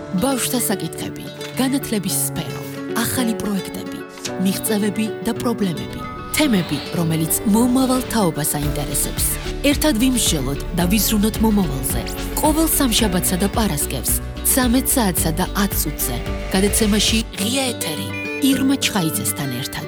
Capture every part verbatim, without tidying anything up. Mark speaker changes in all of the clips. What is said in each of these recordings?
Speaker 1: ბავშვთა საკითხები, განათლების სფერო, ახალი პროექტები, მიღწევები და პრობლემები, თემები, რომელიც მომავალ თაობას აინტერესებს. ერთად ვიმსჯელოთ და ვიზრუნოთ მომავალზე. ყოველ სამშაბათსა და პარასკევს, ცამეტ საათსა და ათ წუთზე. გადაცემაში ღია ეთერი, ირმა ჩხაიძესთან ერთად.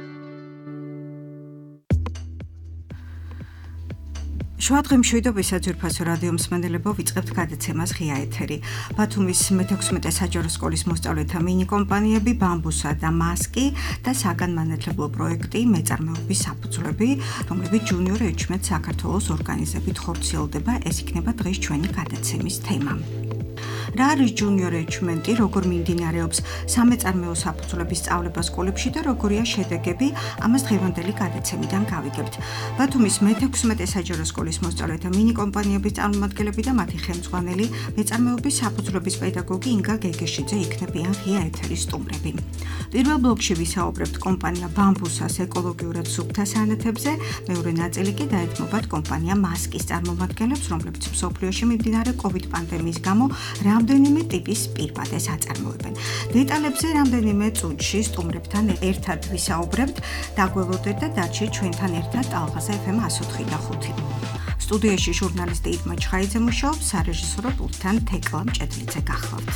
Speaker 2: შუადღე მშვიდობისა ძვირფასო რადიო მსმენელებო, ვიწყებთ გადაცემას ღია ეთერი. ბათუმის მეთექვსმეტე საჯარო სკოლის მოსწავლეთა მინი კომპანიები ბამბუსა და მასკი და საგანმანათლებლო პროექტი მეწარმეობის საფუძვლები, რომლებიც ჯუნიორ ეჩმეტ საქართველოს ორგანიზებით ხორციელდება, ეს იქნება დღეს ჩვენი გადაცემის თემა. რა არის ჯუნიორ ეჩმენტი, როგორ მიმდინარეობს სამეწარმეო საფუძვლების სწავლება სკოლებში და როგორია შედეგები, ამას დღევანდელი გადაცემიდან გავიგებთ. ბათუმის მეთექვსმეტე საჯარო სკოლის მოსწავლეთა მინი კომპანიების წარმომადგენლები და მათი ხელმძღვანელი მეწარმეობის საფუძვლების პედაგოგი ინგა გეგეშიძე იქნებიან ღია ეთერის სტუმრები. პირველ ბლოკში ვისაუბრებთ კომპანია ბამბუსას ეკოლოგიურად სუფთა სანათებზე, მეორე ნაწილი კი დაეთმობათ კომპანია მასკის წარმომადგენლებს, რომლებიც მსოფლიოში მიმდინარე კოვიდ პანდემიის გამო რამდენიმე ტიპის პირბადეს აწარმოებენ. დეტალებზე რამდენიმე წუთში სტუმრებთან ერთად ვისაუბრებთ, დაგველოდეთ და დარჩით ჩვენთან ერთად ტალღაზე ეფ ემ εκατო ოთხი და ხუთი. სტუდიაში ჟურნალისტი ირმა ჩხაიძე მუშაობს, სარეჟისორო პულტთან თეკლა მჭედლიძე გახლავთ.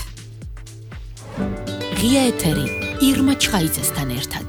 Speaker 1: ღია ეთერი, ირმა ჩხაიძესთან ერთად.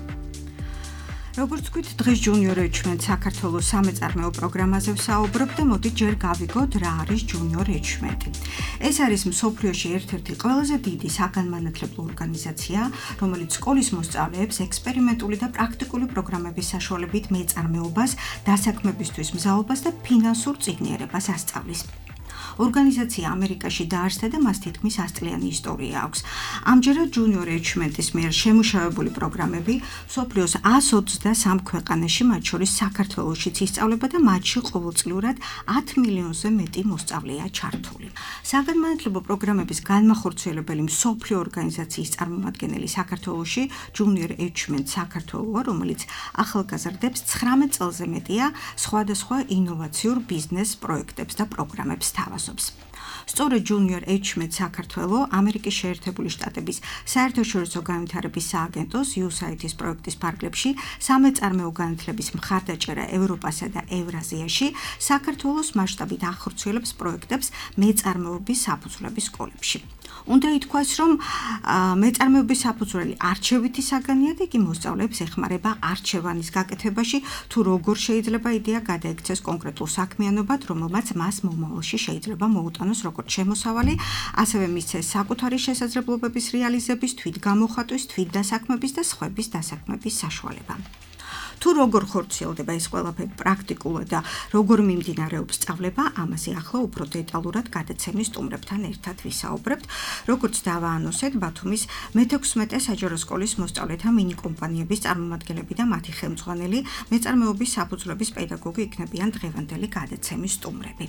Speaker 2: როგორც ვთქვით, დღეს ჯუნიორ ეჩმენტ საქართველოს სამეწარმეო პროგრამაზე ვსაუბრობ და მოდით ჯერ გავიგოთ, რა არის ჯუნიორ ეჩმენტი. ეს არის მსოფლიოში ერთ-ერთი ყველაზე დიდი საგანმანათლებლო ორგანიზაცია, რომელიც სკოლის მოსწავლეებს ექსპერიმენტული და პრაქტიკული პროგრამების საშუალებით მეწარმეობას, დასაქმებისთვის მზაობას და ფინანსურ წიგნიერებას ასწავლის. ორგანიზაცია ამერიკაში დაარსდა და მას თითქმის ასწლიანი ისტორია აქვს. ამჯერად ჯუნიორ ეჩმენტის მიერ შემუშავებული პროგრამები მსოფლიოს εκατს ოცდასამ ქვეყანაში, მათ შორის საქართველოშიც ისწავლება და მათში ყოველწლიურად ათ მილიონზე მეტი მოსწავლეა ჩართული. საგანმანათლებლო პროგრამების განმახორციელებელი მსოფლიო ორგანიზაციის წარმომადგენელი საქართველოში ჯუნიორ ეჩმენტ საქართველოა, რომელიც ახალგაზრდებს ცხრამეტ წელზე მეტია სხვადასხვა ინოვაციურ ბიზნეს პროექტებს და პროგრამებს თავაზობს. სწორედ ჯუნიორ ეჩმენტ საქართველო ამერიკის შეერთებული შტატების საერთაშორისო განვითარების სააგენტოს იუ ეს έი აი-ის პროექტის ფარგლებში სამეწარმეო განათლების მხარდაჭერა ევროპასა და ევრაზიაში საქართველოს მასშტაბით ახორციელებს პროექტებს მეწარმეობის საფუძვლების სკოლებში. უნდა ითქვას, რომ მეწარმეობის საფუძველი არჩევითი საგანია და იგი მოსწავლეებს ეხმარება არჩევანის გაკეთებაში, თუ როგორ შეიძლება იდეა გადაექცეს კონკრეტულ საქმიანობად, რომელმაც მას მომავალში შეიძლება მოუტანოს როგორც შემოსავალი, ასევე მისცეს საკუთარი შესაძლებლობების რეალიზების, თვითგამოხატვის, თვითდასაქმების და სხვების დასაქმების საშუალება. თუ როგორ ხორციელდება ეს ყველაფერი პრაქტიკულად და როგორ მიმდინარეობს სწავლება, ამაზე ახლა უფრო დეტალურად გადაცემის სტუმრებთან ერთად ვისაუბრებთ. როგორც დავაანონსეთ, ბათუმის მეთექვსმეტე საჯარო სკოლის მოსწავლეთა მინი კომპანიების წარმომადგენლები და მათი ხელმძღვანელი მეწარმეობის საფუძვლების პედაგოგი იქნებიან დღევანდელი გადაცემის სტუმრები.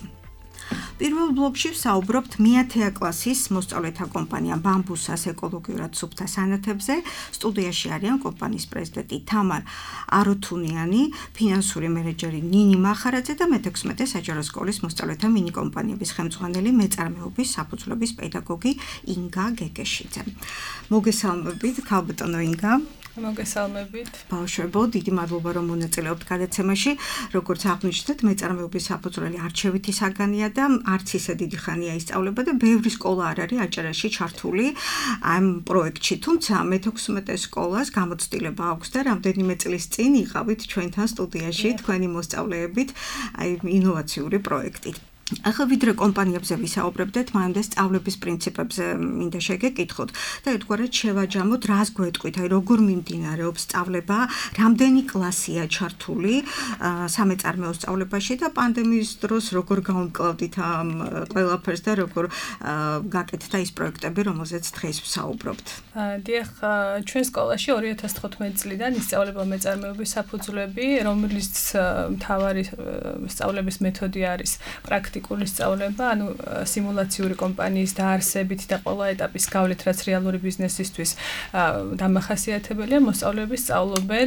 Speaker 2: პირველ ბლოკში ვსაუბრობთ მეათე კლასის მოსწავლეთა კომპანია ბამბუსას ეკოლოგიურად სუფთა სანათებზე. სტუდიაში არიან კომპანიის პრეზიდენტი თამარ აროთუნიანი, ფინანსური მენეჯერი ნინი მახარაძე და მეთექვსმეტე საჯარო სკოლის მოსწავლეთა მინი კომპანიების ხელმძღვანელი მეწარმეობის საფუძვლების პედაგოგი ინგა გეგეშიძე. მოგესალმებით, ქალბატონო ინგა.
Speaker 3: მოგესალმებით.
Speaker 2: ბავშვებო, დიდი მადლობა რომ მონაწილეობთ გადაცემაში. როგორც აღნიშნეთ, მეწარმეობის საფუძველი არჩევითი საგანია და არც ისე დიდი ხანია ისწავლება და ბევრი სკოლა არ არის აჭარაში ჩართული ამ პროექტში. თუმცა მეთექვსმეტე სკოლას გამოცდილება აქვს და რამდენიმე წლის წინ იყავით ჩვენთან სტუდიაში თქვენი მოსწავლეებით აი ინოვაციური პროექტით. ახლა ვიდრე კომპანიებზე ვისაუბრებდეთ, მანამდე სწავლების პრინციპებზე მინდა შეგეკითხოთ და ერთგვარად შევაჯამოთ, რას გვეტყვით, აი როგორ მიმდინარეობს სწავლება, რამდენი კლასია ჩართული სამეწარმეო სწავლებაში და პანდემიის დროს როგორ გავუმკლავდით ამ ყველაფერს და როგორ გაკეთდა ის პროექტები, რომელზეც დღეს ვსაუბრობთ.
Speaker 3: დიახ, ჩვენ სკოლაში ორი ათას თხუთმეტი წლიდან ისწავლება მეწარმეობის საფუძვლები, რომლის მთავარი სწავლების მეთოდი არის პრაქტიკული სწავლება, ანუ სიმულაციური კომპანიის დაარსებით და ყველა ეტაპის გავლით, რაც რეალური ბიზნესისთვის დამახასიათებელია, მოსწავლეები სწავლობენ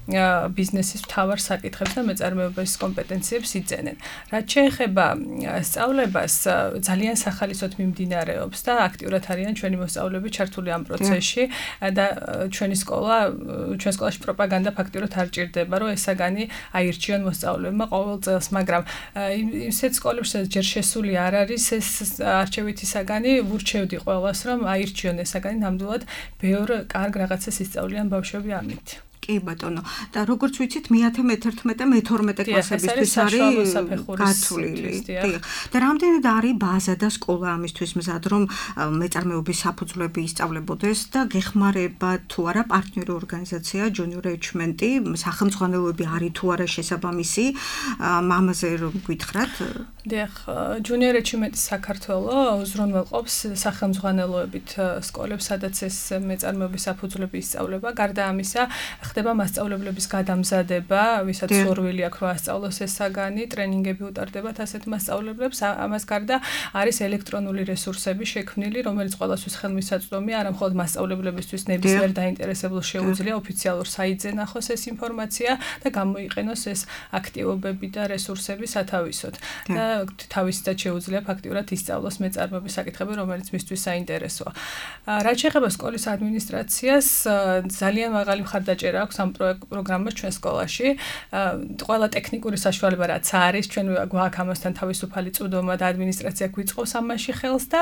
Speaker 3: ბიზნესის მთავარ საკითხებს და მეწარმეობის კომპეტენციებს იძენენ. რაც შეეხება სწავლებას, ძალიან სახალისოდ მიმდინარეობს და აქტიურად არიან ჩვენი მოსწავლეები ჩართული ამ პროცესში და ჩვენი სკოლა, ჩვენ სკოლაში პროპაგანდა ფაქტიურად არ ჭირდება, რომ ეს საგანი აირჩიონ მოსწავლეებმა ყოველ წელს, მაგრამ ისეთ სკოლებში ჯერ შესული არ არის ეს არჩევითი საგანი, ვურჩევდი ყველას, რომ აირჩიონ ეს საგანი, ნამდვილად ბევრ კარგ რაღაცას ისწავლიან ბავშვები ამით.
Speaker 2: კი ბატონო, და როგორც ვიცით, მეათე, მეთერთმეტე, მეთორმეტე კლასებისთვის არის გათვლილი. და რამდენად არის ბაზა და სკოლა ამისთვის მზად, რომ მეწარმეობის საფუძვლები ისწავლებოდეს და გეხმარება თუ არა პარტნიორი ორგანიზაცია Junior Enrichment-ი, სახელმძღვანელოები არის თუ არა შესაბამისი, ამაზე რომ გითხრათ?
Speaker 3: დიახ, Junior Enrichment-ი საქართველოს უზრუნველყოფს სახელმძღვანელოებით სკოლებს, სადაც ეს მეწარმეობის საფუძვლები ისწავლება. გარდა ამისა, ხდება მასწავლებლების გადამზადება, ვისაც სურვილი აქვს რომ ასწავლოს ეს საგანი, ტრენინგები უტარდებათ ასეთ მასწავლებლებს. ამას გარდა არის ელექტრონული რესურსები შექმნილი, რომელიც ყველასთვის ხელმისაწვდომია, არა მხოლოდ მასწავლებლებისთვის, ნებისმიერ დაინტერესებულს შეუძლია ოფიციალურ საიტზე ნახოს ეს ინფორმაცია და გამოიყენოს ეს აქტივობები და რესურსები სათავისოდ. და თავისით შეუძლია ფაქტიურად ისწავლოს მეწარმეობის საკითხები, რომელიც მისთვის საინტერესოა. რაც შეეხება სკოლის ადმინისტრაციას, ძალიან მაღალი მხარდაჭერა აქვს ამ პროგრამას ჩვენ სკოლაში. ყველა ტექნიკური საშუალება რაც არის, ჩვენ გვაქვს ამასთან თავისუფალი წვდომა და ადმინისტრაცია გვიწყობს ამაში ხელს და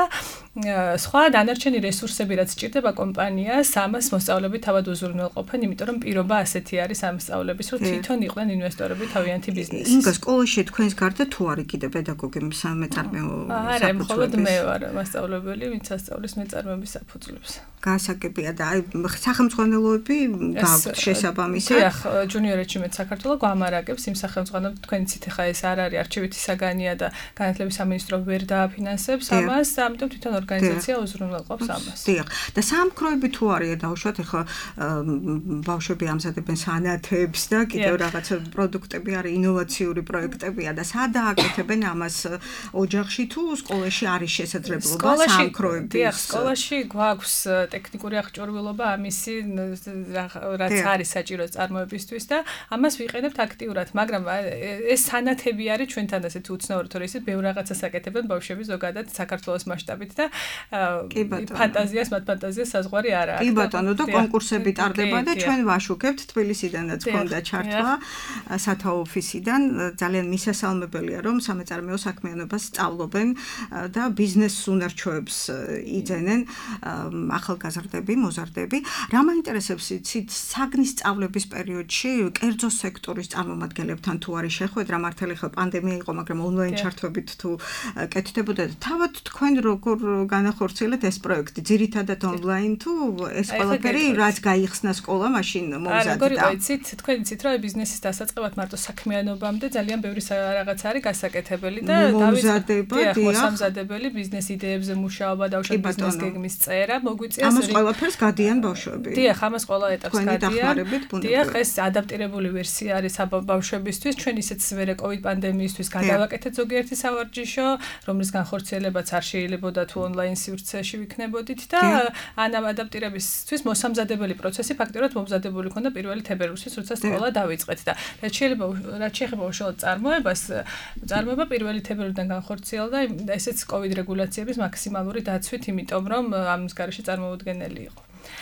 Speaker 3: სხვა დანარჩენი რესურსები რაც სჭირდება კომპანიას, ამას მოსწავლეები თავად უზრუნველყოფენ, იმიტომ რომ პირობა ასეთი არის ამ სწავლების, რომ თვითონ იყვნენ ინვესტორები თავიანთი ბიზნესის.
Speaker 2: ინგა, სკოლაში თქვენს გარდა თუ არის კიდე პედაგოგი სამეწარმეო საფუძვლების?
Speaker 3: არა, მხოლოდ მე ვარ მასწავლებელი, ვინც ასწავლის მეწარმეობის საფუძვლებს.
Speaker 2: გასაგებია და აი სახელმძღვანელოები გაქვთ შესაბამისად.
Speaker 3: დიახ, Junior Enrichment საქართველოს გვამარაგებს იმ სახელმძღვანელოებს, თქვენი ცით ხა ეს არ არის არჩევითი საგანია და განათლების სამინისტრო ვერ დააფინანსებს ამას, ამიტომ თვითონ ორგანიზაცია უზრუნველყოფს ამას.
Speaker 2: დიახ, და სამქროები თუ არის დაუშვათ, ხა ბავშვები ამზადებენ სანათებს და კიდევ რაღაცა პროდუქტები არის, ინოვაციური პროექტებია და სადაა აკეთებენ ამას ოჯახში თუ სკოლაში არის შესაძლებლობა სამქროების?
Speaker 3: დიახ, სკოლაში გვაქვს ტექნიკური აღჭურვილობა ამისი რაც არის საჭირო წარმოებისთვის და ამას ვიყენებთ აქტიურად, მაგრამ ეს სანათები არის ჩვენთან ასეთი უცნაური, თორე ისე ბევრ რაღაცას აკეთებენ ბავშვები ზოგადად საქართველოს მასშტაბით და ფანტაზიას, მათ ფანტაზიას საზღვარი არ აქვს.
Speaker 2: კი ბატონო, და კონკურსები ტარდება და ჩვენ ვაშუქებთ თბილისიდანაც ქონდა ჩართვა სათაო ოფისიდან. ძალიან მისასალმებელია, რომ სამეწარმეო საქმიანობას სწავლობენ და ბიზნეს უნარჩვევებს იძენენ ახალგაზრდები, მოზარდები. რა მაინტერესებს იცით საგნის სწავლების პერიოდში კერძო სექტორის წარმომადგენლებთან თუ არის შეხვედრა, მართალი ხა პანდემია იყო, მაგრამ ონლაინ ჩართვებით თუ კეთდებოდა და თავად თქვენ როგორ განახორციელეთ ეს პროექტი? ძირითადად ონლაინ თუ ეს ყველაფერი რაც გაიხსნა სკოლა მაშინ მომზადდა?
Speaker 3: როგორ იყო იცით, თქვენ იცით რომ ბიზნესის დასაწყებად მარტო საქმიანობამდე ძალიან ბევრი რაღაც არის გასაკეთებელი და
Speaker 2: მომზადება,
Speaker 3: დიახ, მოსამზადებელი ბიზნეს იდეებზე მუშაობა და უშუალოდ ბიზნეს გეგმის წერა, მოგვიწია
Speaker 2: ამას ყველაფერს გადიან ბავშვები.
Speaker 3: დიახ, ამას ყველა ეტაპს გადიან. დიახ, ეს ადაპტირებული ვერსია არის ბავშვებისთვის, ჩვენ ისეც მერე COVID პანდემიისთვის გადავაკეთეთ ზოგიერთი სავარჯიშო, რომლის განხორციელებაც არ შეიძლებოდა თუ ონლაინ სივრცეში ვიქნებოდით და ან ამ ადაპტირებისთვის მოსამზადებელი პროცესი ფაქტიურად მომზადებული ქონდა პირველი თებერვლისთვის, როცა სკოლა დავიწყეთ და რაც შეიძლება რაც შეეხება უშუალოდ წარმოებას, წარმოება პირველი თებერვლიდან განხორციელდა, ესეც COVID რეგულაციების მაქსიმალური დაცვით, იმიტომ რომ ამის გარეშე წარმოუდგენელი იყო.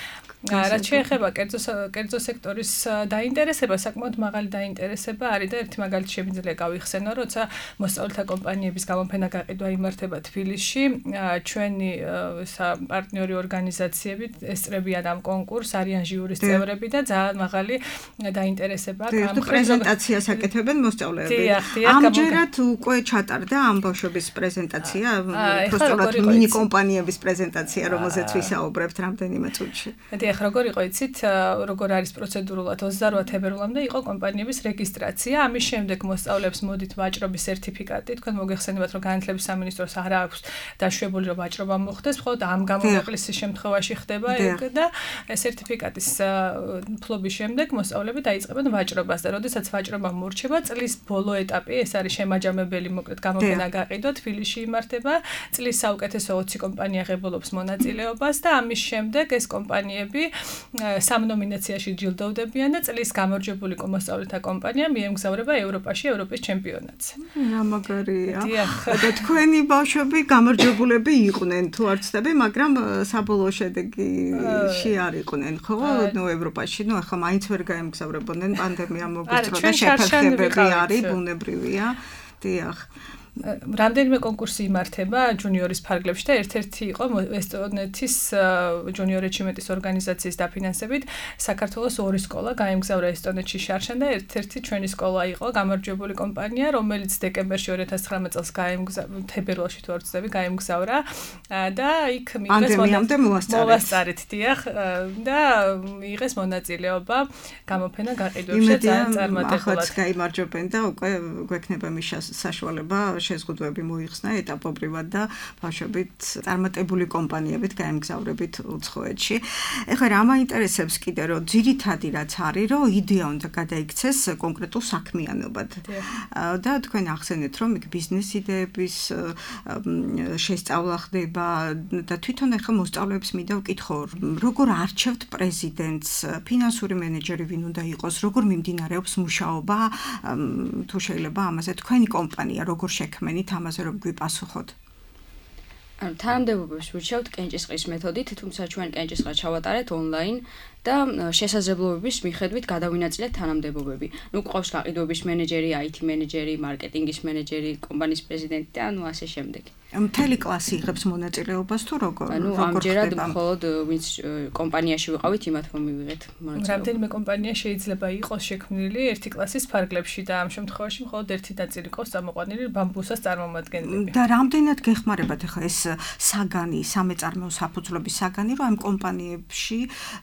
Speaker 3: რაც შეეხება კერძო კერძო სექტორის დაინტერესება, საკმაოდ მაღალი დაინტერესება არის და ერთი მაგალითი შემიძლია გავიხსენო, როცა მოსწავლეთა კომპანიების გამოფენა გაყიდვა იმართება თბილისში, ჩვენი პარტნიორი ორგანიზაციები ესწრებიან ამ კონკურსს, არიან ჟიურის წევრები და ძალიან მაღალი დაინტერესება აქვს ამ
Speaker 2: პრეზენტაციას აკეთებენ მოსწავლეები. ამჯერად უკვე ჩატარდა ამ ბავშვების პრეზენტაცია, პროსტულად მინი კომპანიების პრეზენტაცია, რომელზეც ვისაუბრებთ რამდენიმე წუთში.
Speaker 3: ეხ როგორ იყო იცით, როგორ არის პროცედურულად ოცდაოთხ თებერვლამდე იყო კომპანიების რეგისტრაცია, ამის შემდეგ მოსწავლეებს მოდით ვაჭრობის სერტიფიკატი, თქვენ მოგეხსენებათ რომ განათლების სამინისტროს არ აქვს დაშვებული რომ ვაჭრობა მოხდეს, მხოლოდ ამ გამონაკლისის შემთხვევაში ხდება ეგ და სერტიფიკატის ფლობის შემდეგ მოსწავლეები დაიწყებენ ვაჭრობას და როდესაც ვაჭრობა მორჩება, წლის ბოლო ეტაპი, ეს არის შემაჯამებელი, მოკლედ გამოფენა გაყიდვა, თბილისში იმართება, წლის საუკეთესო ოცი კომპანია ღებულობს მონაწილეობას და ამის შემდეგ ეს კომპანიები მასწავლებლები სამ ნომინაციაში ჯილდოვდებიან და წლის გამარჯვებული მოსწავლეთა კომპანია მიემგზავრება ევროპაში ევროპის ჩემპიონატს.
Speaker 2: რა მაგარია. და თქვენი ბავშვები გამარჯვებულები იყვნენ თუ არ ვცდები, მაგრამ საბოლოო შედეგში არ იყვნენ, ხო? ნუ ევროპაში, ნუ ახლა მაინც ვერ გაემგზავრებოდნენ, პანდემია მოგიწრო და შეფერხებები არის, ბუნებრივია. დიახ.
Speaker 3: რამდენიმე კონკურსი იმართება ჯუნიორის ფარგლებში და ერთ-ერთი იყო ესტონეთის ჯუნიორ რეჯიმენტის ორგანიზაციის დაფინანსებით საქართველოს ორი სკოლა გაემგზავრა ესტონეთში შარშან და ერთ-ერთი ჩვენი სკოლა იყო გამარჯვებული კომპანია, რომელიც დეკემბერში ორი ათას ცხრამეტ წელს გაემგზავრა, თებერვალში თუ არ ვცდები, გაემგზავრა და იქ მიიღეს მოვასწარეთ დიახ და მიიღეს მონაწილეობა გამოფენა გაყიდვებში ძალიან წარმატებულად.
Speaker 2: ახლა გაიმარჯვებენ და უკვე გვექნება მის საშუალება შეზღუდვები მოიხსნა ეტაპობრივად და ბავშვებით წარმატებული კომპანიებით გაემგზავრებით უცხოეთში. ეხლა რა მაინტერესებს კიდე რომ ძირითადი რაც არის რომ იდეა უნდა გადაიქცეს კონკრეტულ საქმიანობად. და თქვენ ახსენეთ რომ იქ ბიზნეს იდეების შესწავლა ხდება და თვითონ ეხლა მოსწავლეებს მინდა ვკითხო როგორ არჩევთ პრეზიდენტს, ფინანსური მენეჯერი ვინ უნდა იყოს, როგორ მიმდინარეობს მუშაობა, თუ შეიძლება ამაზე თქვენი კომპანია როგორ შექმენით ამაზე რომ გვიპასუხოთ.
Speaker 4: ანუ თანამდებობებს ვირჩევთ კენჭისყრის მეთოდით, თუმცა ჩვენ კენჭისყრა ჩავატარეთ ონლაინ და შესაძლებლობების მიხედვით გადავინაწილეთ თანამდებობები. ნუ ყავს გაყიდვების მენეჯერი, აი თი მენეჯერი, მარკეტინგის მენეჯერი, კომპანიის პრეზიდენტი და ანუ ასე შემდეგ.
Speaker 2: მთელი კლასი იღებს მონაწილეობას თუ როგორ?
Speaker 4: ანუ ამჯერად მხოლოდ ვინც კომპანიაში ვიყავით, იმათ მომივიღეთ მონაწილეობა.
Speaker 3: რამდენიმე კომპანია შეიძლება იყოს შექმნილი ერთი კლასის ფარგლებში და ამ შემთხვევაში მხოლოდ ერთი ნაწილი ყავს წამოყვანილი ბამბუსას წარმომადგენლები.
Speaker 2: და რამდენად გეხმარებათ ახლა ეს საგანი, სამეწარმეო საფუძვლების საგანი, რომ ამ კომპანიებში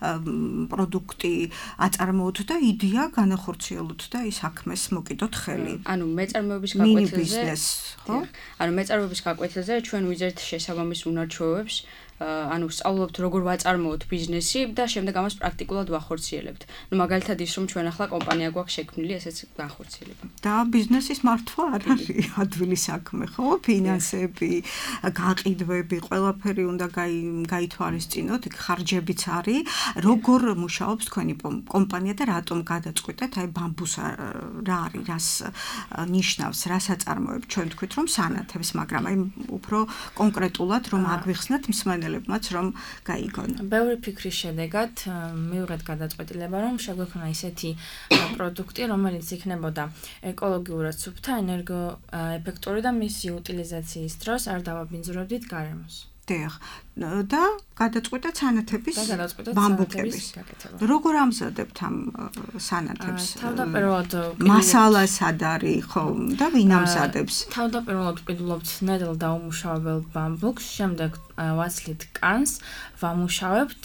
Speaker 2: პროდუქტი აწარმოოთ და იდეა განახორციელოთ და ის საქმეს მოკიდოთ ხელი.
Speaker 4: ანუ მეწარმეობის გაკვეთილზე,
Speaker 2: ხო?
Speaker 4: ანუ მეწარმეობის გაკვეთილზე ჩვენ ვიძერთ შესაბამის უნარჩვევებს, ანუ სწავლობთ როგორ ვაწარმოოთ ბიზნესი და შემდეგ ამას პრაქტიკულად ვახორციელებთ. ნუ მაგალითად ის რომ ჩვენ ახლა კომპანია გვაქვს შექმნილი, ესეც ვახორციელებთ.
Speaker 2: და ბიზნესის მართვა არ არის ადვილი საქმე, ხო? ფინანსები, გაყიდვები, ყველაფერი უნდა გაითვალისწინოთ, ხარჯებიც არის. როგორ მუშაობს თქვენი კომპანია და რატომ გადაწყვეტეთ აი ბამბუსა რა არის, რას ნიშნავს, რას აწარმოებს? ჩვენ თქვით რომ სანათებს, მაგრამ აი უფრო კონკრეტულად რომ აგვიხსნათ მსმენელებმაც რომ გაიგონ.
Speaker 5: ბევრი ფიქრის შედეგად მივიღეთ გადაწყვეტილება რომ შეგვექმნა ისეთი პროდუქტი, რომელიც იქნებოდა ეკოლოგიურად სუფთა, ენერგოეფექტური და მისი იუტილიზაციის დროს არ დავაბინძურებდით გარემოს.
Speaker 2: დიახ. და გადაწყვეტეთ სანათების ბამბუკების. როგორ ამზადებთ ამ სანათებს?
Speaker 5: თავდაპირველად
Speaker 2: მასალა სად არის, ხო, და ვინ ამზადებს?
Speaker 5: თავდაპირველად ვყიდულობთ ნედლ დაუმუშავებელ ბამბუკს, შემდეგ ვაცლით კანს, ვამუშავებთ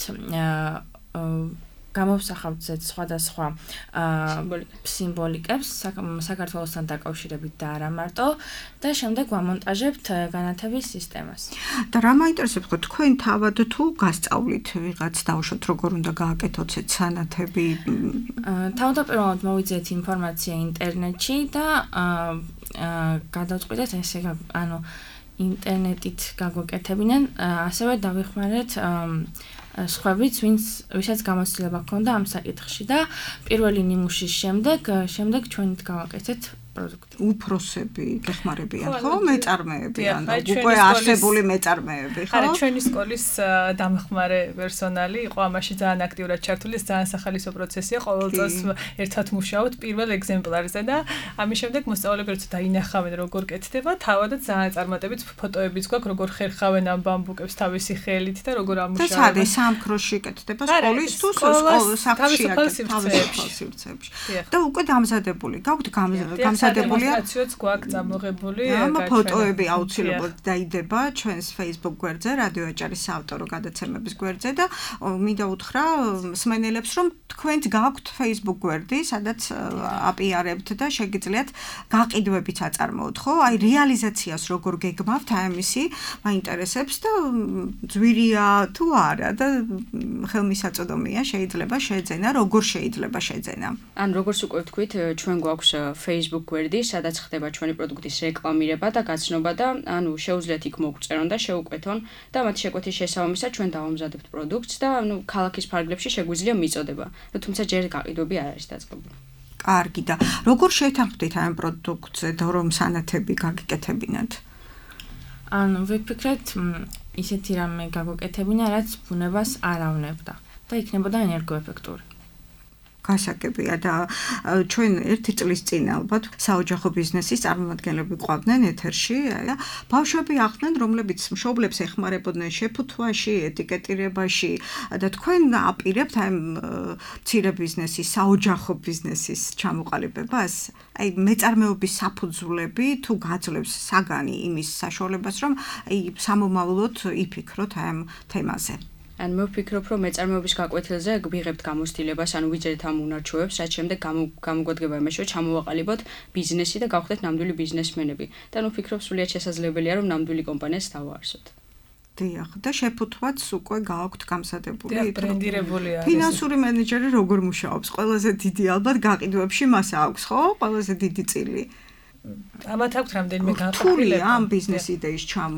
Speaker 5: გამოვსახავთ სხვადასხვა სიმბოლიკებს საქართველოსთან დაკავშირებით და არა მარტო და შემდეგ ვამონტაჟებთ განათების სისტემას.
Speaker 2: და რა მაინტერესებს ხო თქვენ თავად თუ გასწავლით ვიღაც დავუშვათ როგორ უნდა გააკეთოთ ეს სანათები?
Speaker 5: თავდაპირველად მოვიძიეთ ინფორმაცია ინტერნეტში და გადავწყვიტეთ ესე ანუ ინტერნეტით გაგვეკეთებინენ, ასევე დავიხმარეთ სხვაებიც, ვინც ვისაც გამოცდილება ჰქონდა ამ საკითხში და პირველი ნიმუშის შემდეგ, შემდეგ ჩვენით გავაკეთეთ პროდუქტი.
Speaker 2: უფროსები გეხმარებიან, ხო? მეწარმეები, ანუ უკვე არსებული მეწარმეები, ხო?
Speaker 3: არა, ჩვენი სკოლის დამხმარე პერსონალი იყო ამაში ძალიან აქტიურად ჩართული, ძალიან სახალისო პროცესია, ყოველ წელს ერთად მუშაობთ პირველ ეგზემპლარზე და ამის შემდეგ მოსწავლეები როცა დაინახავენ როგორ კეთდება, თავადაც ძალიან წარმატებით ფოტოებიც გვაქვს, როგორ ხერხავენ ამ ბამბუკებს თავისი ხელით და როგორ ამუშავებენ.
Speaker 2: და სად სამქროში კეთდება სკოლის თუ სკოლის სახლში აკეთებს? და უკვე დამზადებული, გაქვთ გამზადებული
Speaker 3: დემონსტრაციაც გვაქვს წამოღებული.
Speaker 2: ამ ფოტოები აუცილებლად დაიდება ჩვენს Facebook გვერდზე, რადიო აჭარის საავტორო გადაცემების გვერდზე და მინდა უთხრა მსმენელებს, რომ თქვენც გაქვთ Facebook გვერდი, სადაც აპიარებთ და შეგიძლიათ გაყიდვებიც აწარმოოთ, ხო? აი რეალიზაციას როგორ გეგმავთ, აი ამისი მაინტერესებს და ძვირია თუ არა და ხელმისაწვდომია, შეიძლება შეძენა, როგორ შეიძლება შეძენა.
Speaker 4: ან როგორც უკვე ვთქვით, ჩვენ გვაქვს Facebook გვერდი, სადაც ხდება ჩვენი პროდუქტის რეკლამირება და გაცნობა და ანუ შეუძლიათ იქ მოგწერონ და შეუკვეთონ და მათ შეკვეთის შესაბამისად ჩვენ დავამზადებთ პროდუქტს და ანუ ქალაქის ფარგლებში შეგვიძლია მიწოდება. თუმცა ჯერ გაყიდვები არ არის დაწყებული.
Speaker 2: კარგი და როგორ შეთანხმდით ამ პროდუქტზე და რომ სანათები გაგიკეთებინათ?
Speaker 5: ანუ ვიფიქრეთ ისეთი რამე გაგუკეთებინა, რაც ბუნებას არ ავნებდა და იქნებოდა ენერგოეფექტური.
Speaker 2: გასაგებია და ჩვენ ერთი წლის წინ ალბათ საოჯახო ბიზნესის წარმომადგენლები ყვავდნენ ეთერში და ბავშვები ახდნენ, რომლებიც მშობლებს ეხმარებოდნენ შეფუთვაში, ეტიკეტირებაში და თქვენ აპირებთ ამ მცირე ბიზნესის, საოჯახო ბიზნესის ჩამოყალიბებას? აი მეწარმეობის საფუძვლები თუ გაძლევს საგანი იმის საშუალებას, რომ აი სამომავლოდ იფიქროთ ამ თემაზე?
Speaker 4: ან მე ვფიქრობ, რომ მეწარმეობის გაკვეთილზე გვიღებთ გამოცდილებას, ანუ ვიძებთ ამ უნარჩვევებს, რაც შემდეგ გამოგვადგება იმაში, რომ ჩამოვაყალიბოთ ბიზნესი და გავხდეთ ნამდვილი ბიზნესმენები. და ნუ ვფიქრობ, სრულიად შესაძლებელია, რომ ნამდვილი კომპანიას დავაარსოთ.
Speaker 2: დიახ, და შეფუთვაც უკვე გააქვთ გამზადებული.
Speaker 3: დიახ, ბრენდირებული არის.
Speaker 2: ფინანსური მენეჯერი როგორ მუშაობს? ყველაზე დიდი ალბათ გაყიდვებში მას აქვს, ხო? ყველაზე დიდი წილი.
Speaker 3: ამათ აქვს რამდენიმე
Speaker 2: განყოფილება. ამ ბიზნეს იდეის ჩამ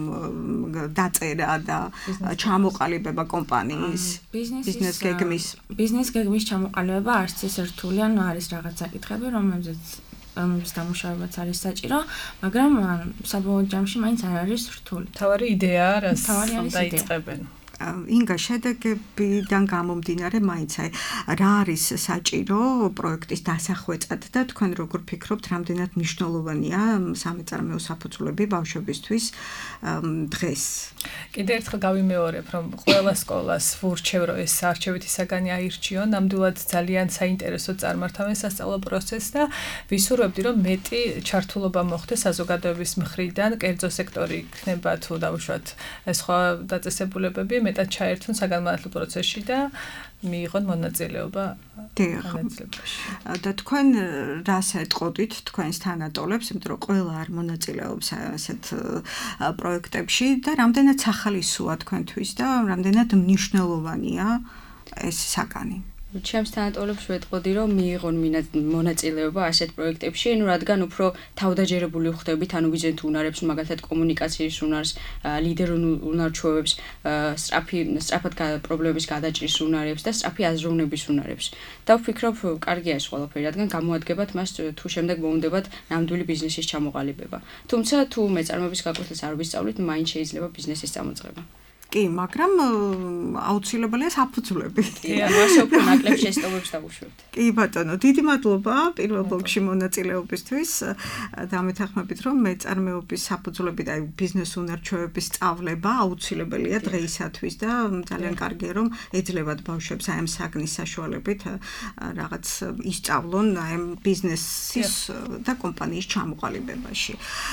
Speaker 2: დაწერა და ჩამოყალიბება კომპანიის ბიზნეს გეგმის
Speaker 5: ბიზნეს გეგმის ჩამოყალიბება არც ის რთული, ანუ არის რაღაც საკითხები, რომლებზეც რომლის დამუშავებაც არის საჭირო, მაგრამ საბოლოო ჯამში მაინც არ არის რთული.
Speaker 3: თავარი იდეაა, რაც დაიწყებენ.
Speaker 2: ინგა, შედეგებიდან გამომდინარე მაინც აი რა არის საჭირო პროექტის დასახვეწად და თქვენ როგორ ფიქრობთ, რამდენად მნიშვნელოვანია სამეწარმეო საფუძვლები ბავშვებისთვის დღეს?
Speaker 3: კიდევ ერთხელ გავიმეორებ, რომ ყველა სკოლას ვურჩევ, რომ ეს არჩევითი საგანი აირჩიონ, ნამდვილად ძალიან საინტერესო წარმართავენ სასწავლო პროცესს და ვისურვებდი, რომ მეტი ჩართულობა მოხდეს საზოგადოების მხრიდან, კერძო სექტორი იქნება თუ დავუშვათ სხვა დაწესებულებები მეტად ჩაერთონ საგანმანათლებლო პროცესში და მიიღონ მონაწილეობა განათლებაში.
Speaker 2: და თქვენ რას ეტყოდით თქვენს თანატოლებს, იმიტომ რომ ყველა არ მონაწილეობს ასეთ პროექტებში და რამდენად სახალისოა თქვენთვის და რამდენად მნიშვნელოვანია ეს საგანი?
Speaker 4: ჩემს თანატოლებს ვეტყოდი, რომ მიიღონ მონაწილეობა ასეთ პროექტებში, ну რადგან უფრო თავდაჯერებული ხდებით, ანუ ვიზენთ უნარებს, მაგალითად კომუნიკაციის უნარს, ლიდერ უნარჩვევებს, სწრაფი სწრაფად პრობლემების გადაჭრის უნარებს და სწრაფი აზროვნების უნარებს. და ვფიქრობ, კარგია ეს ყველაფერი, რადგან გამოადგებათ მას თუ შემდეგ მოუნდებათ ნამდვილი ბიზნესის ჩამოყალიბება. თუმცა თუ მეწარმეობის გაკვეთილს არ ვისწავლით, მაინც შეიძლება ბიზნესის წამოწყება.
Speaker 2: კი, მაგრამ აუცილებელია საფუძვლები.
Speaker 4: კი, ასე უფრო ნაკლებ შესწავლებს დავუშვებთ.
Speaker 2: კი ბატონო, დიდი მადლობა პირველ ბლოკში მონაწილეობისთვის. დამეთანხმებით, რომ მეწარმეობის საფუძვლები და ბიზნეს უნარჩვევების სწავლება აუცილებელია დღეისათვის და ძალიან კარგია, რომ ეძლებათ ბავშვებს აი ამ საგნის საშუალებით რაღაც ისწავლონ აი ამ ბიზნესის და კომპანიის ჩამოყალიბებაში.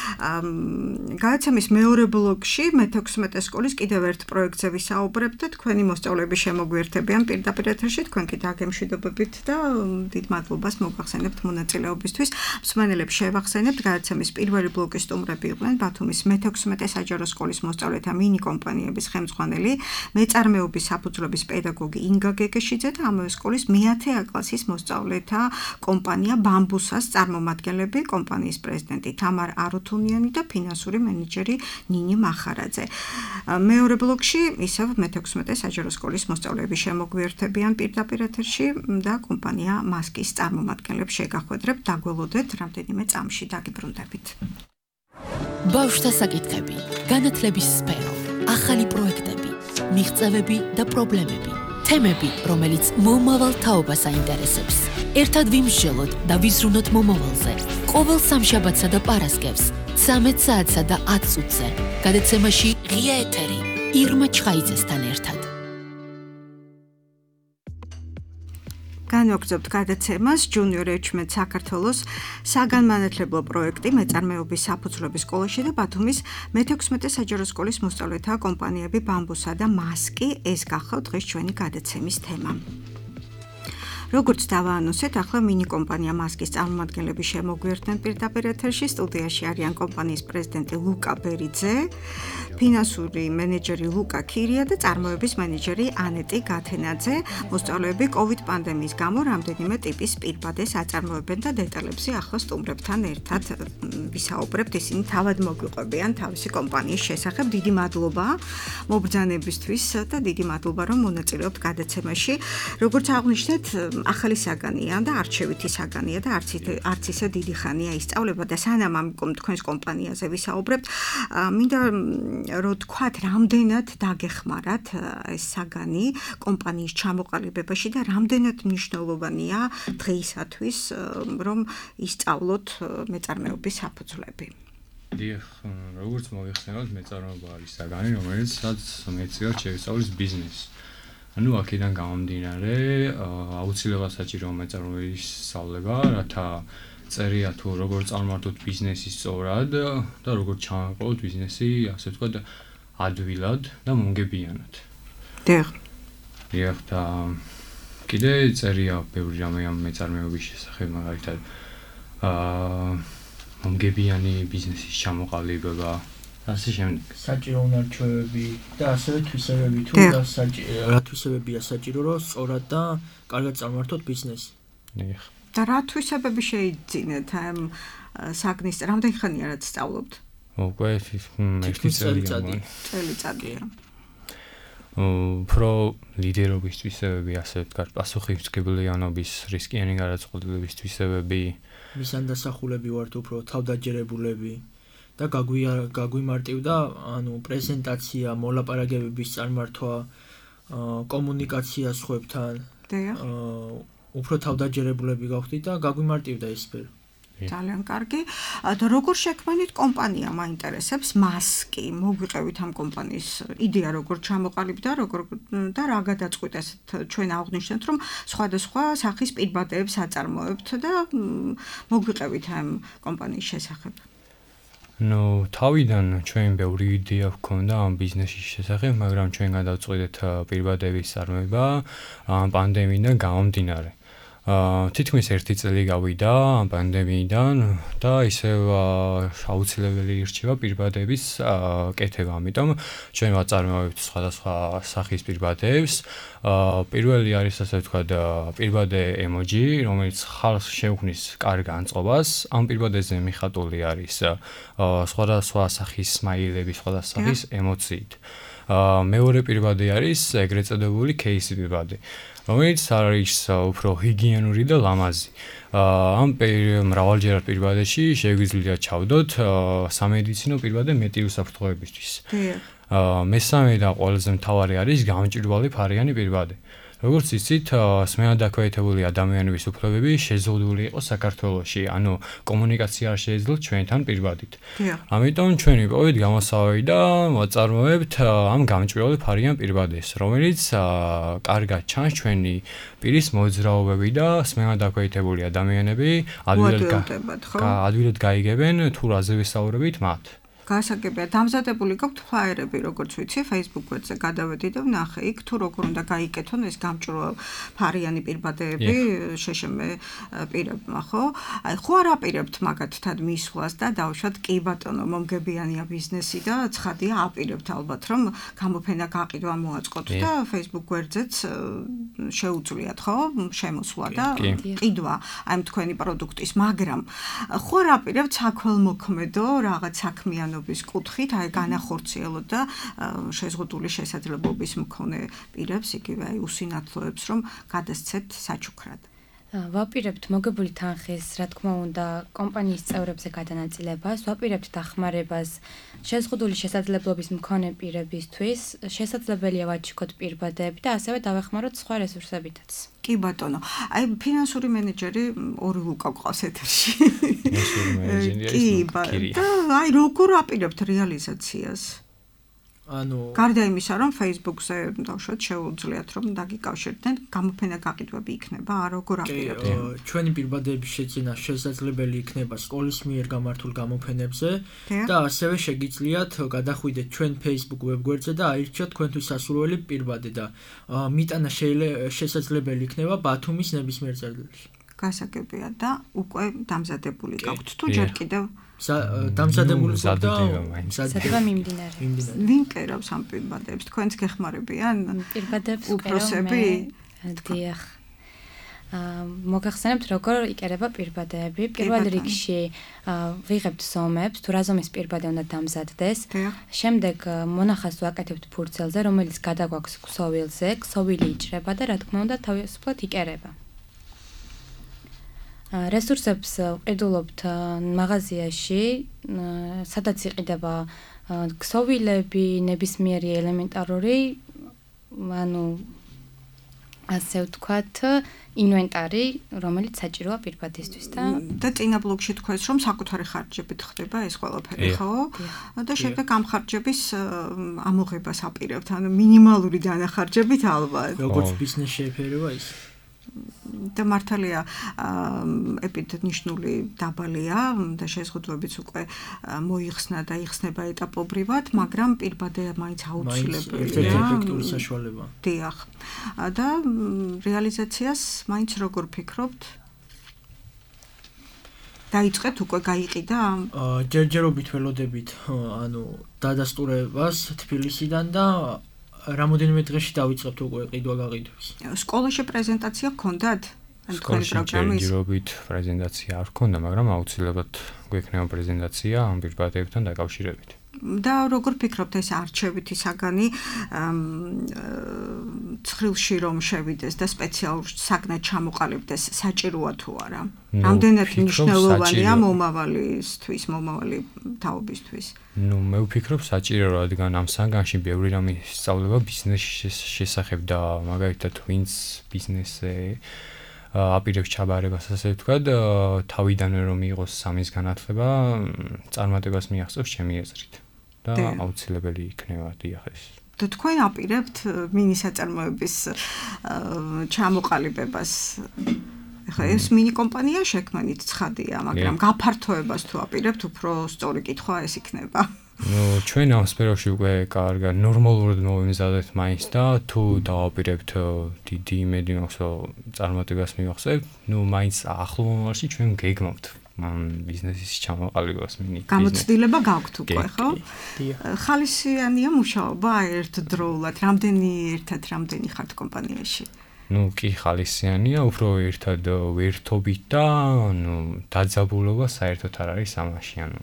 Speaker 2: გადაცემის მეორე ბლოკში მეთექვსმეტე სკოლის კიდევ ერთ პროექტზე ვისაუბრებთ და თქვენი მოსწავლეები შემოგვიერთებიან პირდაპირ ეთერში, თქვენ კი დაგემშვიდობებით და დიდ მადლობას მოგახსენებთ მონაწილეობისთვის. მსმენელებს შევახსენებთ, გადაცემის პირველი ბლოკის სტუმრები იყვნენ ბათუმის მეთექვსმეტე საჯარო სკოლის მოსწავლეთა მინი კომპანიების ხელმძღვანელი, მეწარმეობის საფუძვლების პედაგოგი ინგა გეგეშიძე და ამავე სკოლის მეათე A კლასის მოსწავლეთა კომპანია ბამბუსას წარმომადგენლები, კომპანიის პრეზიდენტი თამარ აროთუნიანი და ფინანსური მენეჯერი ნინი მახარაძე. მეორე ბლოკში ისევ მეთექვსმეტე საჯარო სკოლის მოსწავლეები შემოგვიერთებიან პირდაპირ ეთერში და კომპანია მასკის წარმომადგენლებს შეგახვედრებთ, დაგველოდეთ რამდენიმე წამში, დაგიბრუნდებით.
Speaker 1: ბავშვთა საკითხები, განათლების სფერო, ახალი პროექტები, მიღწევები და პრობლემები, თემები, რომელიც მომავალ თაობას აინტერესებს. ერთად ვიმსჯელოთ და ვიზრუნოთ მომავალზე. ყოველ სამშაბათსა და პარასკევს ცამეტ საათსა და ათ წუთზე. გადაცემაში ღია ეთერი ირმა ჩხაიძესთან ერთად.
Speaker 2: განვაგრძობთ გადაცემას ჯუნიორ ეჩმედ საქართველოს საგანმანათლებლო პროექტი მეწარმეობის საფუძვლების სკოლაში და ბათუმის მეთექვსმეტე საჯარო სკოლის მოსწავლეთა კომპანიები ბამბუსა და მასკი. ეს გახავთ დღეს ჩვენი გადაცემის თემა. როგორც დავაანონსეთ, ახლა მინი კომპანია მასკის წარმომადგენლები შემოგვიერთდნენ პირდაპირ ეთერში. სტუდიაში არიან კომპანიის პრეზიდენტი ლუკა ბერიძე, ფინანსური მენეჯერი ლუკა ქირია და წარმოების მენეჯერი ანეტი გათენაძე. მოსწავლეები COVID პანდემიის გამო რამდენიმე ტიპის პირბადეს აწარმოებენ და დეტალებზე ახლა სტუმრებთან ერთად ვისაუბრებთ. ისინი თავად მოგვიყვებიან თავისი კომპანიის შესახებ. დიდი მადლობა მობრძანებისთვის და დიდი მადლობა რომ მონაწილეობთ გადაცემაში. როგორც აღვნიშნეთ, ახალი საგანია და არჩევითი საგანია და არც არც ისე დიდი ხანია ისწავლება და სანამ ამ თქვენს კომპანიაზე ვისაუბრებთ, მინდა რომ თქვათ, რამდენად დაგეხმარათ ეს საგანი კომპანიის ჩამოყალიბებაში და რამდენად მნიშვნელოვანია დღეისათვის, რომ ისწავლოთ მეწარმეობის საფუძვლები.
Speaker 6: დიახ, როგორც მოიხსენოთ, მეწარმეობა არის საგანი, რომელიც მეცდილად შევისწავლის ბიზნესს. ანუ აქედან გამომდინარე, აუცილებლად საჭიროა მეწარმეობის სწავლება, რათა წერია თუ როგორ წარმართოთ ბიზნესი სწორად და როგორ ჩავაყოლოთ ბიზნესი, ასე ვთქვათ, ადვილად და მომგებიანად.
Speaker 2: დიახ.
Speaker 6: დიახ და კიდე წერია ბევრი რამე ამ მეწარმეობის შესახებ, მაგალითად აა მომგებიანი ბიზნესის ჩამოყალიბება. ასე შემდეგ.
Speaker 7: საჭირო უნარჩვევები და ასევე თვისებები თუ და საჭირო რა თვისებებია საჭირო რომ სწორად და კარგად წარმართოთ ბიზნესი.
Speaker 6: დიახ.
Speaker 2: და რა თვისებები შეიძინეთ ამ საგნის რამდენი ხანია რაც სწავლობთ?
Speaker 6: უკვე ერთი წელიწადი.
Speaker 2: წელიწადია.
Speaker 6: უფრო ლიდერობის თვისებები, ასე ვთქვათ, პასუხისმგებლიანობის, რისკიანი გადაწყვეტილების თვისებები.
Speaker 7: მისანდასახულები ვართ უფრო თავდაჯერებულები. და გაგვიმარტივდა, ანუ პრეზენტაცია, მოლაპარაკებების წარმართვა, კომუნიკაცია სხვებთან.
Speaker 2: დიახ.
Speaker 7: უფრო თავდაჯერებულები გავხდით და გაგვიმარტივდა ეს სფერო.
Speaker 2: ძალიან კარგი. და როგორ შექმნით კომპანია მაინტერესებს მასკი? მოგვიყევით ამ კომპანიის იდეა როგორ ჩამოყალიბდა, როგორ და რა გადაწყვიტეს ჩვენ აღვნიშნეთ, რომ სხვადასხვა სახის პირბადეებს აწარმოებთ და მოგვიყევით ამ კომპანიის შესახებ.
Speaker 6: ნუ თავიდან ჩვენ ბევრი იდეა გვქონდა ამ ბიზნესის შესახებ, მაგრამ ჩვენ გადავწყვიტეთ პირბადების წარმოება ამ პანდემიიდან გამომდინარე. აა თითქმის ერთი წელი გავიდა ამ პანდემიიდან და ისევ აუცილებელი ირჩევა პირბადების კეთება, ამიტომ ჩვენ ვაწარმოებთ სხვადასხვა სახის პირბადებს. აა პირველი არის, ასე ვთქვათ, პირბადე ემოჯი, რომელიც ხალხს შეუქმნის კარგ განწყობას. ამ პირბადეზე მიხატული არის აა სხვადასხვა სახის სმაილები, სხვადასხვა სახის ემოციით. აა მეორე პირბადე არის ეგრეთ წოდებული кейსი პირბადე, რომელიც არის უფრო ჰიგიენური და ლამაზი. ამ მრავალჯერად პირბადეში შეგვიძლია ჩავდოთ სამედიცინო პირბადე მეტი უსაფრთხოებისთვის. მესამე და ყველაზე მთავარი არის გამჭვირვალე ფარიანი პირბადე. როგორც იცით, სმენადაქვეითებული ადამიანების უფლებები შეზღუდული იყო საქართველოში, ანუ კომუნიკაცია არ შეეძლოთ ჩვენთან პირბადით. ამიტომ ჩვენ ვიპოვეთ გამოსავალი და ვაწარმოებთ ამ გამჭვირვალე ფარიან პირბადეს, რომელიც კარგად ჩანს ჩვენი პირის მოძრაობები და სმენადაქვეითებული ადამიანები ადვილად გაიგებენ თუ რაზე ვისაუბრებით მათ.
Speaker 2: გასაგებია, დამზადებული გაქვთ ფლაიერები, როგორც ვიცი, Facebook გვერდზე გადავედი და ვნახე იქ თუ როგორ უნდა გაიკეთონ ეს გამჭვირვალე ფარიანი პირბადეები შეშმე პირებმა, ხო? აი, ხო არ აპირებთ მაგათთან მისვლას და დავუშვათ, კი ბატონო, მომგებიანია ბიზნესი და ცხადია აპირებთ ალბათ, რომ გამოფენა გაყიდვა მოაწყოთ და Facebook გვერდზეც შეუძლიათ, ხო? შემოსვლა და ყიდვა აი თქვენი პროდუქტის, მაგრამ ხო არ აპირებთ საქველმოქმედო რაღაც საქმიან კუთხით, აი განახორციელოთ და შეზღუდული შესაძლებლობის მქონე პირებს, იგივე აი უსინათლოებს, რომ გადასცეთ საჩუქრად.
Speaker 4: ვაპირებთ მოგებული თანხის, რა თქმა უნდა, კომპანიის წევრებზე გადანაწილებას, ვაპირებთ დახმარებას შეზღუდული შესაძლებლობის მქონე პირებისთვის, შესაძლებელია ვაჩიქოთ პირბადეები და ასევე დავეხმაროთ სხვა რესურსებითაც.
Speaker 2: კი ბატონო, აი ფინანსური მენეჯერი ორი ლუკა გვყავს ეთერში.
Speaker 6: ფინანსური მენეჯერი
Speaker 2: კი, და აი როგორ აპირებთ რეალიზაციას?
Speaker 7: ანუ
Speaker 2: გარდა იმისა, რომ Facebook-ზე დავუშვათ შეუძლიათ რომ დაგიკავშირდნენ, გამოფენა გაყიდვები იქნება, როგორ აპირებთ?
Speaker 7: ჩვენი პირბადების შეძენა შესაძლებელი იქნება სკოლის მიერ გამართულ გამოფენებზე და ასევე შეგიძლიათ გადახვიდეთ ჩვენ Facebook ვებგვერდზე და აირჩიოთ თქვენთვის სასურველი პირბადე და მიტანა შესაძლებელი იქნება ბათუმის ნებისმიერ წერტილში.
Speaker 2: გასაგებია და უკვე დამზადებული გაქვთ თუ ჯერ კიდევ
Speaker 7: დამზადებული
Speaker 6: და
Speaker 4: სადება მიმდინარე.
Speaker 2: ვინ კერავს ამ პირბადებს? თქვენც გეხმარებიან?
Speaker 4: პირბადებს
Speaker 2: უფროსები?
Speaker 4: დიახ. მოგახსენებთ როგორ იკერება პირბადეები. პირველ რიგში ვიღებთ ზომებს, თუ რა ზომის პირბადე უნდა დამზადდეს. შემდეგ მონახაზს ვაკეთებთ ფურცელზე, რომელიც გადაგვაქვს ქსოვილზე, ქსოვილი იჭრება და რა თქმა უნდა თავისუფლად იკერება. რესურსებს ვყიდულობთ მაღაზიაში, სადაც იყიდება ქსოვილები, ნებისმიერი ელემენტარული, ანუ ასე ვთქვათ, ინვენტარი, რომელიც საჭიროა პირბადისთვის და
Speaker 2: და წინა ბლოგში თქვენს, რომ საკუთარი ხარჯებით ხდება ეს ყველაფერი, ხო? და შემდეგ ამ ხარჯების ამოღებას აპირებთ, ანუ მინიმალური დანახარჯებით ალბათ.
Speaker 7: როგორც ბიზნესში ეფერება ის
Speaker 2: და მართალია ეპიდნიშნული დაბალია და შეზღუდვებიც უკვე მოიხსნა და იხსნება ეტაპობრივად, მაგრამ პირბადე მაინც აუცილებელია.
Speaker 7: ეფექტური საშუალება.
Speaker 2: დიახ. და რეალიზაციას მაინც როგორ ფიქრობთ? დაიწყეთ უკვე გაიყიდა?
Speaker 7: ჯერჯერობით ველოდებით, ანუ დადასტურებას თბილისიდან და რამოდენიმე დღეში დავიწყებთ უკვე ყიდვა-გაყიდვას.
Speaker 2: სკოლაში პრეზენტაცია გქონდათ?
Speaker 6: სკოლაში ჯერჯერობით პრეზენტაცია არ გქონდა, მაგრამ აუცილებლად გვექნება პრეზენტაცია ამ პირბადებთან დაკავშირებით.
Speaker 2: და როგორ ფიქრობთ ეს არჩევითი საგანი ცხრილში რომ შევიდეს და სპეციალურ საგნად ჩამოყალიბდეს საჭიროა თუ არა? რამდენად მნიშვნელოვანია მომავალისთვის, მომავალი თაობისთვის?
Speaker 6: ნუ მე ვფიქრობ საჭირო, რადგან ამ საგანში ბევრი რამე ისწავლება ბიზნესის შესახებ და მაგალითად ვინც ბიზნესზე აპირებს ჩაბარებას, ასე ვთქვათ, თავიდანვე რომ იყოს სამის განათლება, წარმატებას მიაღწევს ჩემი აზრით. და აუცილებელი იქნება დიახ ეს.
Speaker 2: და თქვენ აპირებთ მინი საწარმოების ჩამოყალიბებას. ეხლა ეს მინი კომპანია შექმნით ცხადია, მაგრამ გაფართოებას თუ აპირებთ, უფრო სწორი კითხვა ეს იქნება.
Speaker 6: ნუ ჩვენ ამ სფეროში უკვე კარგად ნორმალურად მოვიმზადეთ მაინც და თუ დავაპირებთ დიდი იმედი მაქვს რომ წარმატებას მივახსენებთ, ნუ მაინც ახლო მომავალში ჩვენ გეგმავთ ამ ბიზნესის ჩამოყალიბებას მინი.
Speaker 2: გამოცდილება გაქვთ უკვე, ხო? ხალისიანია მუშაობა ერთდროულად, რამდენი ერთად რამდენი ხართ კომპანიაში?
Speaker 6: ნუ კი ხალისიანია, უფრო ერთად ვერთობით და ნუ დაძაბულობა საერთოდ არ არის ამაში, ანუ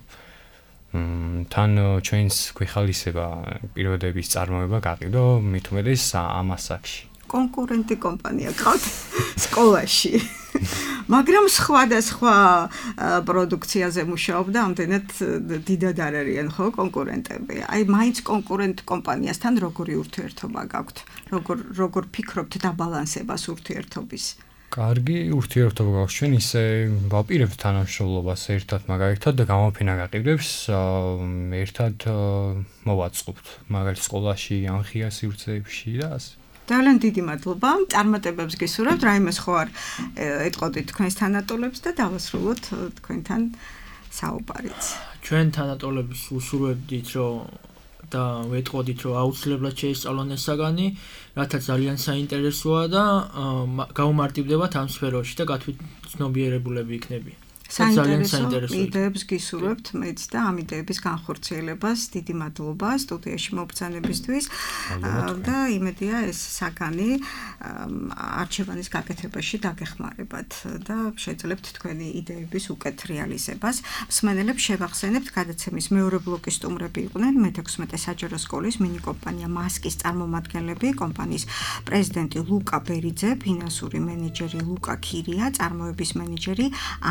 Speaker 6: თან ჩვენს გვეხალისება პირობების წარმოება გაყიდო მით უმეტეს ამ ასაკში.
Speaker 2: კონკურენტი კომპანია გყავთ სკოლაში. მაგრამ სხვადასხვა პროდუქციაზე მუშაობდა, ამდენად დიდად არ არიან ხო კონკურენტები. აი მაინც კონკურენტ კომპანიასთან როგორი ურთიერთობა გაქვთ? როგორ როგორ ფიქრობთ დაბალანსებას ურთიერთობის?
Speaker 6: კარგი ურთიერთობა გაქვს ჩვენ ისე ვაპირებთ თანამშრომლობას ერთად მაგალითად და გამოფენა გაყიდვებს ერთად მოვაწყობთ მაგალითად სკოლაში ან ღია სივრცეებში და ასე.
Speaker 2: ძალიან დიდი მადლობა. წარმატებებს გისურვებთ. რაიმეს ხო არ ეტყოდით თქვენს თანატოლებს და დავასრულოთ თქვენთან საუბარიც.
Speaker 7: ჩვენ თანატოლებს უსურვებდით რომ და ვეტყოდით რომ აუცილებლად შეისწავლონ ეს საგანი, რათა ძალიან საინტერესოა და გაუმარტივდებათ ამ სფეროში და გათვითცნობიერებულები იქნები.
Speaker 2: საინტერესო იდეებს გისურვებთ მეც და ამ იდეების განხორციელებას დიდი მადლობა სტუდიაში მობრძანებისთვის და იმედია ეს საგანი არჩევანის გაკეთებაში დაგეხმარებათ და შეძლებთ თქვენი იდეების უკეთ რეალიზებას. მსმენელებს შევახსენებთ გადაცემის მეორე ბლოკის სტუმრები იყვნენ მეთექვსმეტე საჯარო სკოლის მინი კომპანია მასკის წარმომადგენლები, კომპანიის პრეზიდენტი ლუკა ბერიძე, ფინანსური მენეჯერი ლუკა ქირია, წარმოების მენეჯერი ანეტი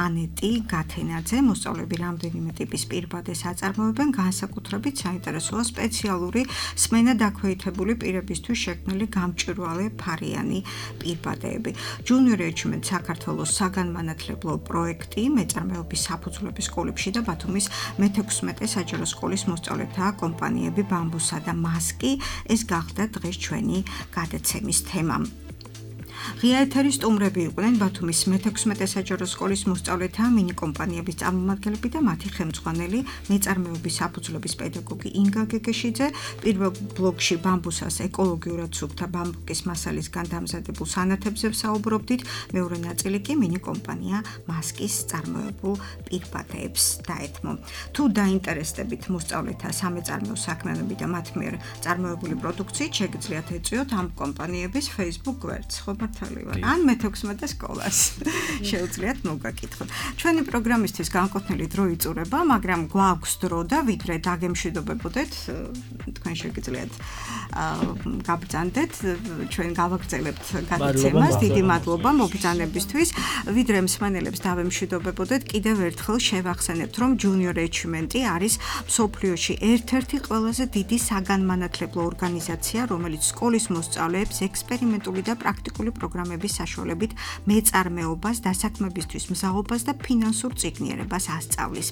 Speaker 2: გათენაძე. მოსწავლეები რამდენიმე ტიპის პირბადეს აწარმოებენ, განსაკუთრებით საინტერესოა სპეციალური სმენა დაქვეითებული პირებისთვის შექმნილი გამჭვირვალე ფარიანი პირბადეები. Junior Achievement საქართველოს საგანმანათლებლო პროექტი მეწარმეობის საფუძვლების სკოლებში და ბათუმის მეთექვსმეტე საჯარო სკოლის მოსწავლეთა კომპანიები ბამბუსა და მასკი ეს გახდა დღეს ჩვენი გადაცემის თემა. ღია ეთერის სტუმრები იყვნენ ბათუმის მეთექვსმეტე საჯარო სკოლის მოსწავლეთა მინი კომპანიების წარმომადგენლები და მათი ხელმძღვანელი მეწარმეობის საფუძვლების პედაგოგი ინგა გეგეშიძე. პირველ ბლოკში ბამბუსას ეკოლოგიურად სუფთა ბამბუკის მასალისგან დამზადებულ სანათებზე ვსაუბრობდით, მეორე ნაწილი კი მინი კომპანია მასკის წარმოებულ პირბადეებს დაეთმო. თუ დაინტერესდებით მოსწავლეთა სამეწარმეო საქმიანობით და მათ მიერ წარმოებული პროდუქციით, შეგიძლიათ ეწვიოთ ამ კომპანიების Facebook გვერდს. ან მეთექვსმეტე სკოლას შეუძლიათ მოგაკითხოთ. ჩვენი პროგრამისთვის განკუთვნილი დრო იწურება, მაგრამ გვაქვს დრო და ვიდრე დაგემშვიდობებოდეთ, თქვენ შეგიძლიათ გაბრძანდეთ, ჩვენ გავაგრძელებთ გადაცემას. დიდი მადლობა მობრძანებისთვის. ვიდრე მსმენელებს დავემშვიდობებოდეთ, კიდევ ერთხელ შევახსენებთ, რომ Junior Achievement არის მსოფლიოში ერთ-ერთი ყველაზე დიდი საგანმანათლებლო ორგანიზაცია, რომელიც სკოლის მოსწავლეებს ექსპერიმენტული და პრაქტიკული პროგრამების საშუალებით მეწარმეობას, დასაქმებისთვის მზაობას და ფინანსურ წიგნიერებას ასწავლის.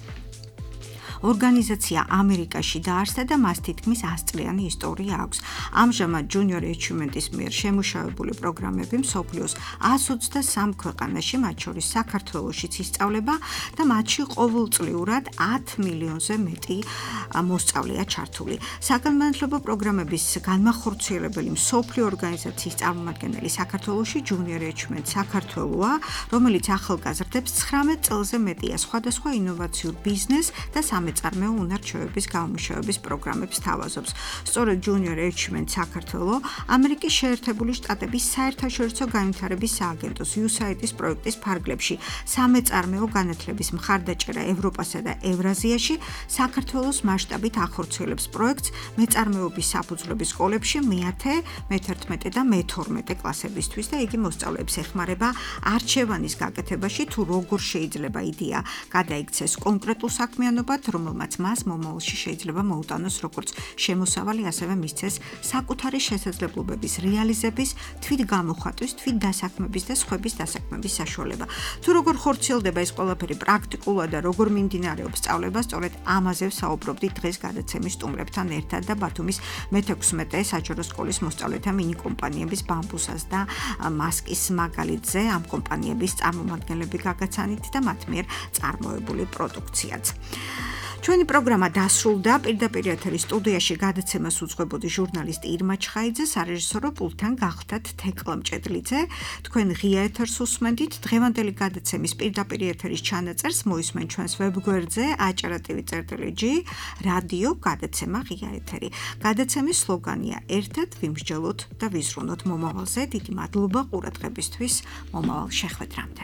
Speaker 2: ორგანიზაცია ამერიკაში დაარსდა და მას თითქმის ას წლიანი ისტორია აქვს. ამჟამად Junior Achievement-ის მიერ შემუშავებული პროგრამები მსოფლიოს ას ოცდასამ ქვეყანაში, მათ შორის საქართველოშიც ისწავლება და მათში ყოველწლიურად ათ მილიონზე მეტი მოსწავლეა ჩართული. საგანმანათლებლო პროგრამების განმახორციელებელი მსოფლიო ორგანიზაციის წარმომადგენელი საქართველოში Junior Achievement საქართველოა, რომელიც ახალგაზრდებს ცხრამეტ წელზე მეტია სხვადასხვა ინოვაციურ ბიზნეს და მეწარმეო უნარჩვევების გამომუშავების პროგრამებს თავაზობს. სწორედ Junior Achievement საქართველო ამერიკის შეერთებული შტატების საერთაშორისო განვითარების სააგენტოს იუ ეს έი აი დი-ის პროექტის ფარგლებში სამეწარმეო განათლების მხარდაჭერა ევროპასა და ევრაზიაში საქართველოს მასშტაბით ახორციელებს პროექტს მეწარმეობის საფუძვლების სკოლებში მეათე, მეთერთმეტე და მეთორმეტე კლასებისთვის და იგი მოსწავლეებს ეხმარება არჩევანის გაკეთებაში, თუ როგორ შეიძლება იდეა გადაიქცეს კონკრეტულ საქმიანობად, რომელმაც მას მომავალში შეიძლება მოუტანოს როგორც შემოსავალი, ასევე მისცეს საკუთარი შესაძლებლობების რეალიზების, თვითგამოხატვის, თვითდასაქმების და სხვების დასაქმების საშუალება. თუ როგორ ხორციელდება ეს ყველაფერი პრაქტიკულად და როგორ მიმდინარეობს სწავლება, სწორედ ამაზე ვსაუბრობდით დღეს გადაცემის სტუმრებთან ერთად და ბათუმის მეთექვსმეტე საჯარო სკოლის მოსწავლეთა მინი კომპანიების ბამბუსას და მასკის მაგალითზე ამ კომპანიების წარმომადგენლები გაგაცანით და მათ მიერ წარმოებული პროდუქციაც. ჩვენი პროგრამა დასრულდა. პირდაპირ ეთერის სტუდიაში გადაცემას უძღვებოდი ჟურნალისტი ირმა ჩხაიძე, სარეჟისორო პულტთან გახდათ თეკლა მჭედლიძე. თქვენ ღია ეთერს უსმენთ. დღევანდელი გადაცემის პირდაპირ ეთერის ჩანაწერს მოისმენ ჩვენს ვებგვერდზე aჭრატივი.ჯი რადიო გადაცემა ღია ეთერი. გადაცემის სლოგანია ერთად ვიმსჯელოთ და ვიზრუნოთ მომავალზე. დიდი მადლობა ყურადღებისთვის. მომავალ შეხვედრამდე.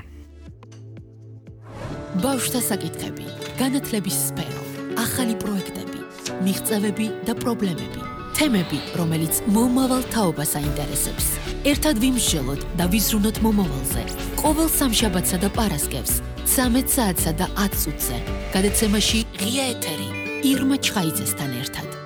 Speaker 1: ბავშვთა საკითხები, განათლების სფერო, ახალი პროექტები, მიღწევები და პრობლემები, თემები, რომელიც მომავალ თაობას აინტერესებს. ერთად ვიმსჯელოთ და ვიზრუნოთ მომავალზე. ყოველ სამშაბათსა და პარასკევს, ცამეტ საათსა და ათ წუთზე. გადაცემაში ღია ეთერი ირმა ჩხაიძესთან ერთად.